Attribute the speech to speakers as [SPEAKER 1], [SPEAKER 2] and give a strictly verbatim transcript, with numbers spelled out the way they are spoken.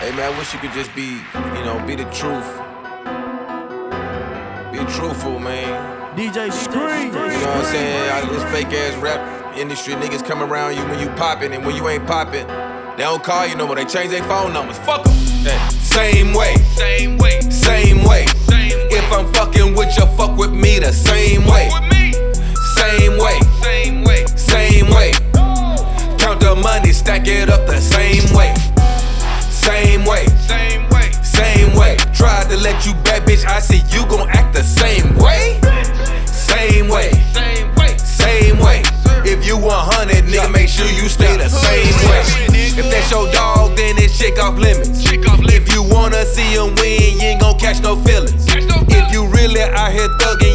[SPEAKER 1] Hey man, I wish you could just be, you know, be the truth. Be truthful, man.
[SPEAKER 2] D J Scream.
[SPEAKER 1] You know what I'm saying? Out of this fake ass rap industry, niggas come around you when you poppin', and when you ain't poppin', they don't call you no more. They change their phone numbers. Fuck them. Hey. Same way. Same way. Same way. Same way. If I'm fucking with you, fuck with me the same way. Same way. Same way. Same way. Count the money, stack it up the same way. Same way. Same way. Same way. Tried to let you back, bitch. I see you gon' act the same way. Same way. Same way. Same way. If you one hundred, nigga, make sure you stay the same way. If that's your dog, then it's check off limits. If you wanna see him win, you ain't gon' catch no feelings. If you really out here thugging,